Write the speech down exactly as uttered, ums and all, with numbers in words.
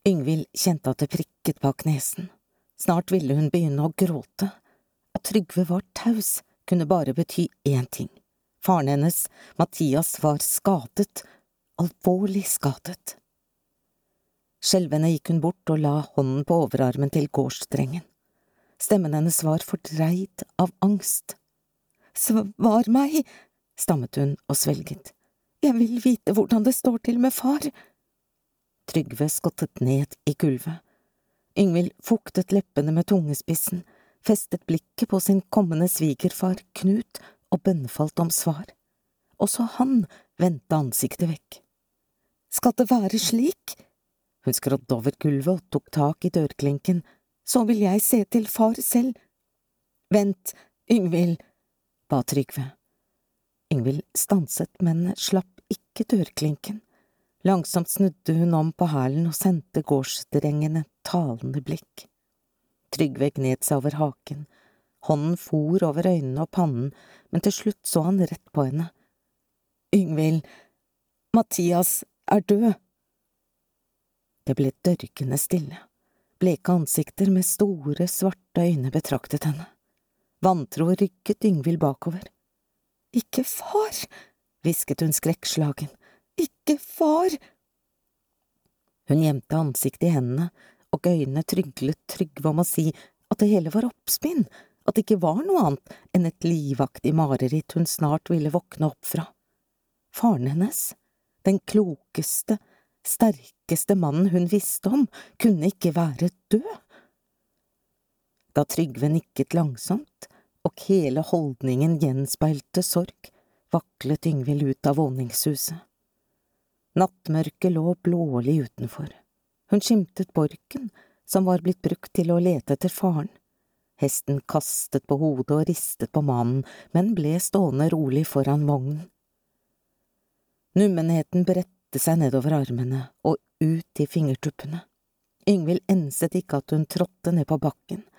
Yngvild kjente at det prikket bak nesen. Snart ville hun begynne å gråte. At Trygve var taus, kunne bare bety én ting. Faren hennes, Mathias, var skadet, alvorlig skadet. Skjelvende gikk hun bort og la hånden på overarmen til gårdsdrengen. Stemmen hennes var fordreid av angst. «Svar meg!» stammet hun og svelget. «Jeg vil vite hvordan det står til med far!» Trygve skottet ned i gulvet. Yngvild fuktet leppene med tungespissen, festet blikket på sin kommende svigerfar, Knut, og bønnfalt om svar. Også han vendte ansiktet vekk. «Skal det være slik?» Hun skrådde over gulvet og tok tak i dørklinken. «Så vil jeg se til far selv!» «Vent, Yngvild!» ba Trygve. Yngvild stanset, men slapp ikke dørklinken. Langsomt snudde hun om på hælen og sendte gårdsdrengen et talende blikk. Trygve gned seg over haken. Hånden for over øynene og pannen, men til slutt så han rett på henne. «Yngvild, Mathias er død!» Det ble dørgende stille. Bleke ansikter med store, svarte øyne betraktet henne. Vantro rykket Yngvild bakover. «Ikke far!» hvisket hun skrekkslagen. «Ikke far!» Hun gjemte ansiktet i hendene, og øynene tryglet Trygve om å si at det hele var oppspinn, at det ikke var noe annet enn et livaktig mareritt hun snart ville våkne opp fra. Faren hennes, den klokeste, sterkeste mannen hun visste om, kunne ikke være død. Da Trygve nikket langsomt, og hele holdningen gjenspeilte sorg, vaklet Yngvild ut av våningshuset. Nattmørket lå blålig utenfor. Hun skimtet borken, som var blitt brukt til å lete etter faren. Hesten kastet på hodet og ristet på mannen, men ble stående rolig foran vognen. Nummenheten bredte seg nedover armene og ut i fingertuppene. Yngvild enset ikke at hun trådte ned på bakken.